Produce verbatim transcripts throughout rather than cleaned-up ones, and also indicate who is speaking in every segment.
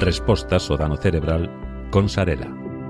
Speaker 1: Respostas ao dano cerebral con Sarela.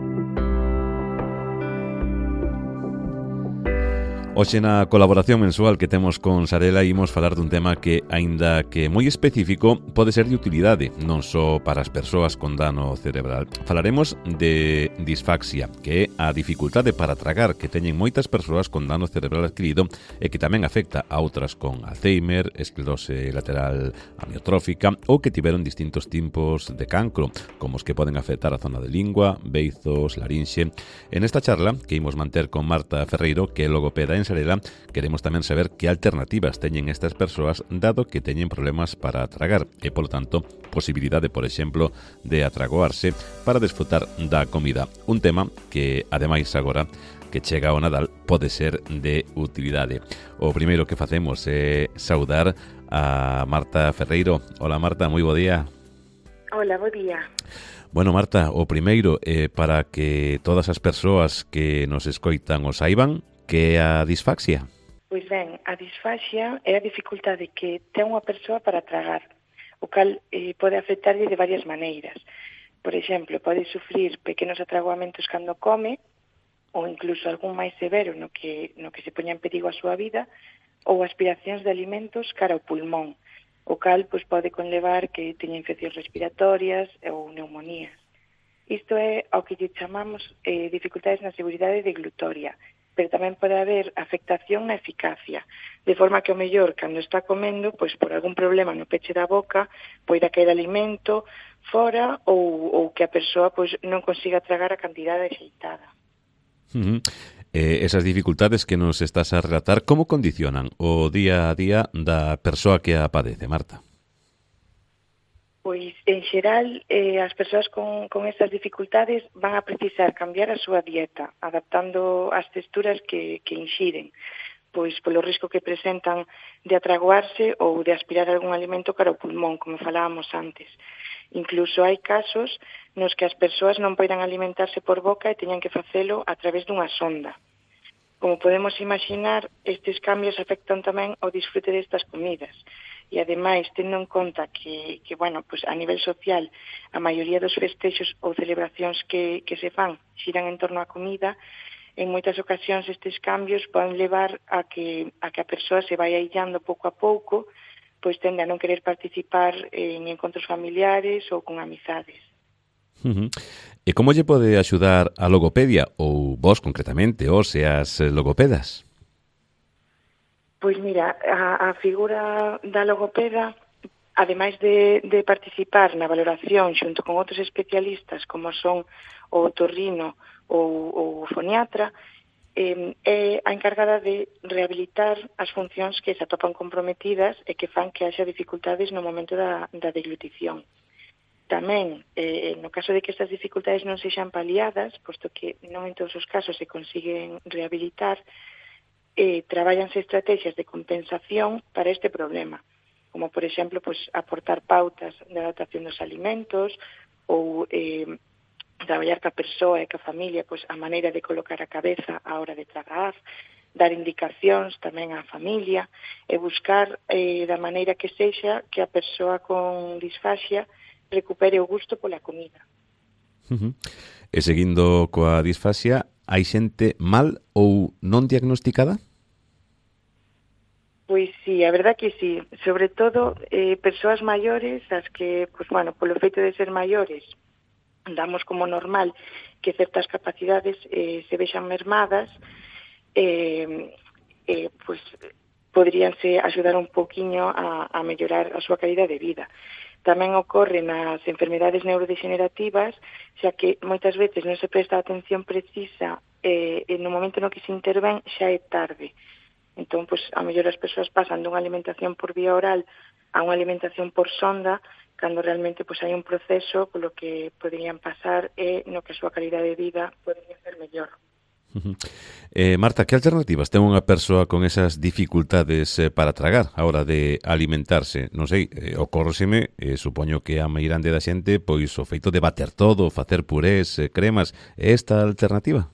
Speaker 1: Hoxe na colaboración mensual que temos con Sarela imos falar dun tema que, aínda que moi específico, pode ser de utilidade, non só para as persoas con dano cerebral. Falaremos de disfaxia, que é a dificultade para tragar que teñen moitas persoas con dano cerebral adquirido e que tamén afecta a outras con Alzheimer, esclerose lateral amiotrófica ou que tiveron distintos tipos de cancro, como os que poden afectar a zona de lingua, beizos, larinxe. En esta charla, que imos manter con Marta Ferreiro, que é logopeda en Sarela, queremos tamén saber que alternativas teñen estas persoas dado que teñen problemas para tragar e, polo tanto, posibilidade, por exemplo, de atragoarse para desfrutar da comida. Un tema que, ademais, agora que chega ao Nadal, pode ser de utilidade. O primeiro que facemos é saudar a Marta Ferreiro. Hola, Marta, moi bo día.
Speaker 2: Hola, bo día.
Speaker 1: Bueno, Marta, o primeiro, eh, para que todas as persoas que nos escoitan o saiban, que é a disfaxia?
Speaker 2: Pois ben, a disfaxia é a dificultade que ten unha persoa para tragar, o cal eh, pode afectarlle de varias maneiras. Por exemplo, pode sufrir pequenos atragoamentos cando come, ou incluso algún máis severo no que, no que se poña en perigo a súa vida, ou aspiracións de alimentos cara ao pulmón, o cal pois, pode conlevar que teña infeccións respiratorias ou neumonías. Isto é ao que lle chamamos eh, dificultades na seguridade deglutoria, pero tamén pode haber afectación na eficacia, de forma que o mellor, cando está comendo, pois por algún problema no peche da boca, poida caer alimento fora ou, ou que a persoa pois non consiga tragar a cantidade axeitada.
Speaker 1: Uh-huh. Eh, esas dificultades que nos estás a relatar, como condicionan o día a día da persoa que a padece, Marta?
Speaker 2: Pois, en xeral, eh, as persoas con, con estas dificultades van a precisar cambiar a súa dieta, adaptando as texturas que, que inxiren, pois polo risco que presentan de atragoarse ou de aspirar algún alimento cara ao pulmón, como falábamos antes. Incluso hai casos nos que as persoas non poidan alimentarse por boca e teñan que facelo a través dunha sonda. Como podemos imaginar, estes cambios afectan tamén ao disfrute destas comidas. E, ademais, tendo en conta que, que bueno, pues a nivel social, a maioría dos festexos ou celebracións que, que se fan xiran en torno á comida, en moitas ocasións estes cambios poden levar a que a, que a persoa se vai aillando pouco a pouco, pois tende a non querer participar en encontros familiares ou con amizades.
Speaker 1: Uh-huh. E como lle pode axudar a logopedia, ou vos concretamente, os e as logopedas?
Speaker 2: Pois mira, a, a figura da logopeda, ademais de, de participar na valoración xunto con outros especialistas como son o otorrino ou o foniatra, eh, é a encargada de rehabilitar as funcións que se atopan comprometidas e que fan que haxa dificultades no momento da, da deglutición. Tamén, eh, no caso de que estas dificultades non sexan paliadas, posto que non en todos os casos se consiguen rehabilitar, Eh, traballanse estrategias de compensación para este problema, como, por exemplo, pues, aportar pautas de adaptación dos alimentos ou eh, traballar ca persoa e ca familia pues, a maneira de colocar a cabeza á hora de tragar, dar indicacións tamén á familia e buscar eh, da maneira que sexa que a persoa con disfaxia recupere o gusto pola comida.
Speaker 1: Uh-huh. E seguindo coa disfaxia, hai xente mal ou non diagnosticada?
Speaker 2: Pois sí, a verdad que sí. Sobre todo, eh, persoas maiores, as que, pues, bueno, polo feito de ser maiores, damos como normal que certas capacidades eh, se vexan mermadas, eh, eh, pues, poderíanse axudar un poquinho a, a mellorar a súa calidad de vida. Tamén ocorre nas enfermedades neurodegenerativas, xa que moitas veces non se presta a atención precisa e eh, no momento no que se intervén xa é tarde. Entón, pues, a mellor as persoas pasan dunha alimentación por vía oral a unha alimentación por sonda, cando realmente pues, hai un proceso polo que poderían pasar e no que a súa calidad de vida podería ser mellor.
Speaker 1: Uh-huh. Eh, Marta, que alternativas ten unha persoa con esas dificultades eh, para tragar a hora de alimentarse? Non sei, eh, ocórreseme, eh, supoño que a meirande da xente, pois o feito de bater todo, facer purés, eh, cremas, é esta alternativa?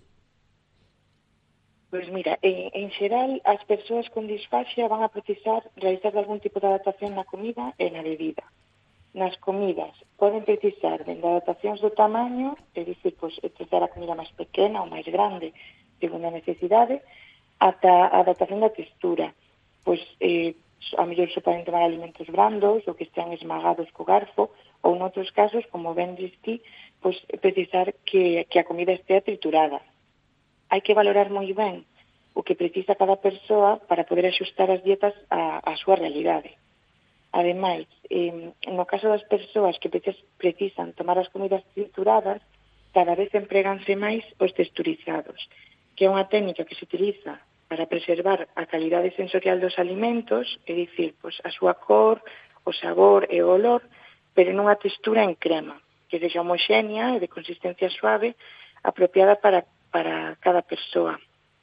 Speaker 2: Pois mira, en, en xeral, as persoas con disfaxia van a precisar realizar algún tipo de adaptación na comida e na bebida. nas comidas poden precisar de adaptacións do tamaño, é dicir, pois, precisar a comida máis pequena ou máis grande, segundo a necesidade, ata a adaptación da textura. Pois, eh, a mellor se poden tomar alimentos brandos ou que estean esmagados co garfo, ou noutros casos, como ben distí, pois precisar que, que a comida estea triturada. Hai que valorar moi ben o que precisa cada persoa para poder axustar as dietas á, á súa realidade. Ademais, eh, no caso das persoas que precisan tomar as comidas trituradas, cada vez empreganse máis os texturizados, que é unha técnica que se utiliza para preservar a calidade sensorial dos alimentos, é dicir, pois, a súa cor, o sabor e o olor, pero nunha textura en crema, que sexa homoxénea e de consistencia suave, apropiada para, para cada persoa.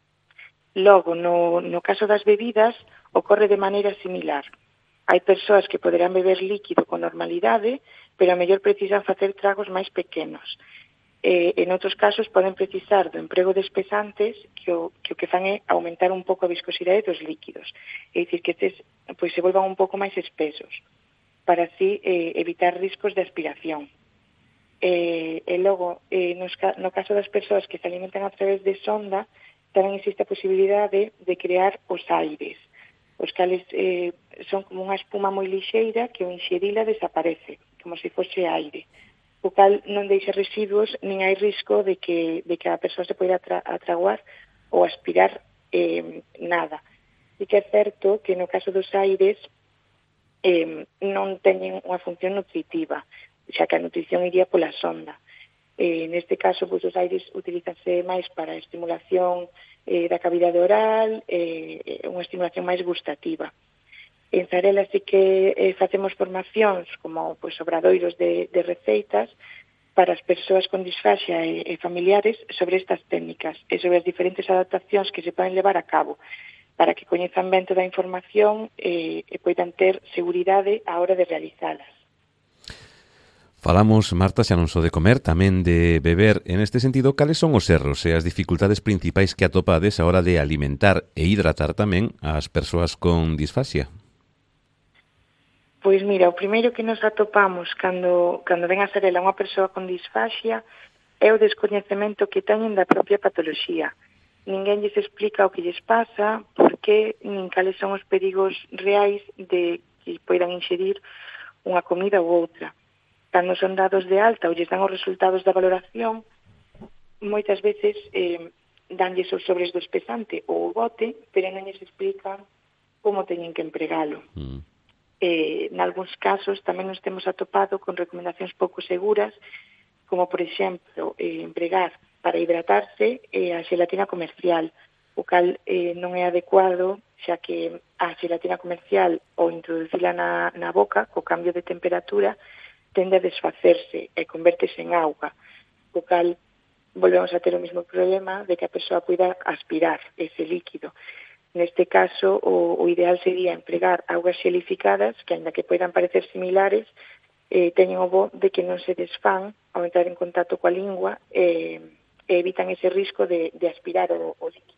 Speaker 2: Logo, no, no caso das bebidas, ocorre de maneira similar. Hai persoas que poderán beber líquido con normalidade, pero a mellor precisan facer tragos máis pequenos. Eh, en outros casos poden precisar do emprego de espesantes que o, que o que fan é aumentar un pouco a viscosidade dos líquidos, é dicir, que estes pois, se volvan un pouco máis espesos, para así eh, evitar riscos de aspiración. Eh, e logo, eh, nos, no caso das persoas que se alimentan a través de sonda, tamén existe a posibilidade de crear os aires, os cales eh, son como unha espuma moi lixeira que ao inxerila desaparece, como se fose aire, o cal non deixa residuos nin hai risco de que, de que a persoa se poida atra, atraguar ou aspirar eh, nada. E que é certo que no caso dos aires eh, non teñen unha función nutritiva, xa que a nutrición iría pola sonda. Eh, neste caso, pois, os aires utilízanse máis para a estimulación eh, da cavidade oral, eh, unha estimulación máis gustativa. En Zarela sí que eh, facemos formacións como pois, obradoiros de, de receitas para as persoas con disfaxia e, e familiares sobre estas técnicas e sobre as diferentes adaptacións que se poden levar a cabo para que coñezan ben toda a información eh, e poidan ter seguridade á hora de realizalas.
Speaker 1: Falamos, Marta, xa non só de comer, tamén de beber. En este sentido, cales son os erros e as dificultades principais que atopades a hora de alimentar e hidratar tamén as persoas con disfaxia?
Speaker 2: Pois mira, o primeiro que nos atopamos cando, cando ven a Zarela unha persoa con disfaxia é o descoñecemento que teñen da propia patoloxía. Ninguén lles explica o que lles pasa, por que, nin cales son os perigos reais de que poidan inxerir unha comida ou outra. Cando son dados de alta ou lles dan os resultados da valoración, moitas veces eh, danlles os sobres do espesante ou o bote, pero non lles explican como teñen que empregalo. Mm. Eh, nalgúns casos tamén nos temos atopado con recomendacións pouco seguras, como, por exemplo, eh, empregar para hidratarse eh, a xelatina comercial, o cal eh, non é adecuado, xa que a xelatina comercial ou introducila na, na boca, co cambio de temperatura, tende a desfacerse e convertese en auga, o cal volvemos a ter o mesmo problema de que a persoa poida aspirar ese líquido. Neste caso, o, o ideal sería empregar augas xelificadas, que, ainda que poidan parecer similares, eh, teñen o bo de que non se desfán ao entrar en contacto coa lingua e, e evitan ese risco de, de aspirar o, o líquido.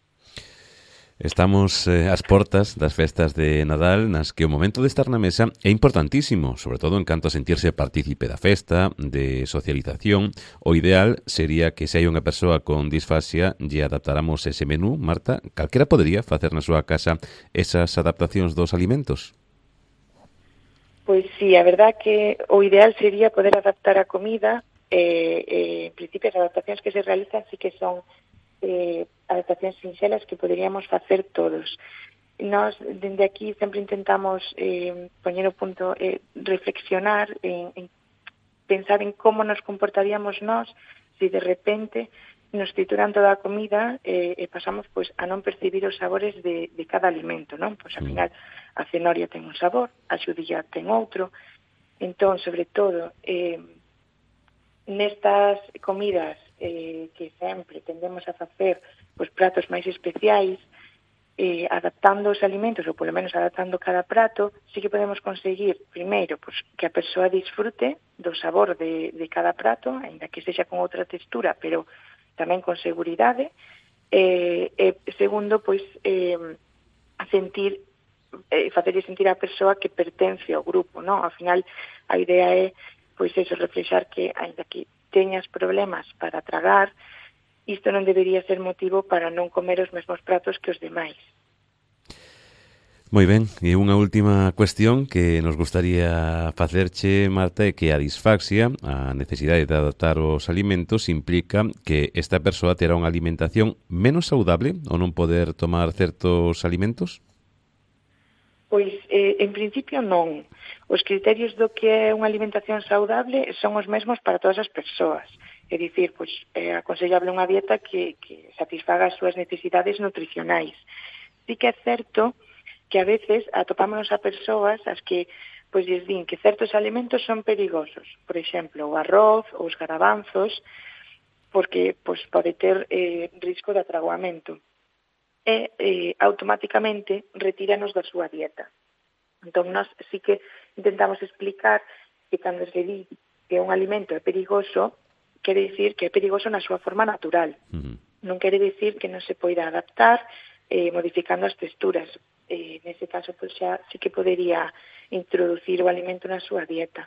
Speaker 1: Estamos eh, ás portas das festas de Nadal, nas que o momento de estar na mesa é importantísimo, sobre todo en canto a sentirse partícipe da festa, de socialización. O ideal sería que se hai unha persoa con disfaxia lle adaptáramos ese menú. Marta, calquera podería facer na súa casa esas adaptacións dos alimentos?
Speaker 2: Pois sí, a verdad que o ideal sería poder adaptar a comida. Eh, eh, en principio, as adaptacións que se realizan sí que son eh, adaptacións sinxelas que poderíamos facer todos. Nós, dende aquí, sempre intentamos eh, poñer o punto, eh, reflexionar, en, en pensar en como nos comportaríamos nós se de repente nos trituran toda a comida eh, e pasamos pois, a non percibir os sabores de, de cada alimento, non? Pois, ao final, a cenoria ten un sabor, a xudilla ten outro. Entón, sobre todo, eh, nestas comidas eh, que sempre tendemos a facer os pratos máis especiais, eh, adaptando os alimentos, ou polo menos adaptando cada prato, sí que podemos conseguir, primeiro, pues, que a persoa disfrute do sabor de, de cada prato, ainda que sexa con outra textura, pero tamén con seguridade. Eh, e segundo, pois, eh, a sentir eh, facerlle sentir a persoa que pertence ao grupo, non? Ao final, a idea é, pois eso, reflexar que, ainda que teñas problemas para tragar, isto non debería ser motivo para non comer os mesmos pratos que os demais.
Speaker 1: Moi ben, e unha última cuestión que nos gustaría facerche, Marta, é que a disfaxia, a necesidade de adaptar os alimentos, implica que esta persoa terá unha alimentación menos saudable ou non poder tomar certos alimentos?
Speaker 2: Pois, eh, en principio, non. Os criterios do que é unha alimentación saudable son os mesmos para todas as persoas. É dicir, pois, é aconsellable unha dieta que, que satisfaga as súas necesidades nutricionais. Sí que é certo que a veces atopámonos a persoas as que pois lles din que certos alimentos son perigosos. Por exemplo, o arroz ou os garabanzos, porque pois pode ter eh, risco de atragoamento. E eh, automáticamente retíranos da súa dieta. Entón, nós sí que intentamos explicar que cando se di que un alimento é perigoso, quere dicir que é perigoso na súa forma natural. Uh-huh. Non quere dicir que non se poida adaptar eh, modificando as texturas. Eh, nese caso, pois xa sí que podería introducir o alimento na súa dieta.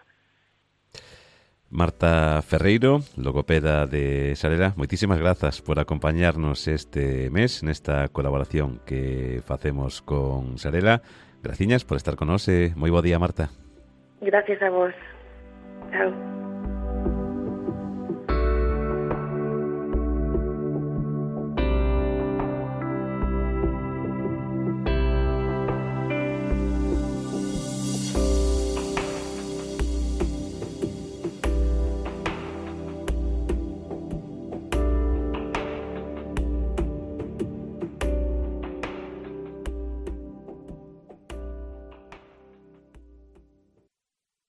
Speaker 1: Marta Ferreiro, logopeda de Sarela, moitísimas grazas por acompañarnos este mes nesta colaboración que facemos con Sarela. Graciñas por estar con nós e moi bo día, Marta.
Speaker 2: Gracias a vos. Chao.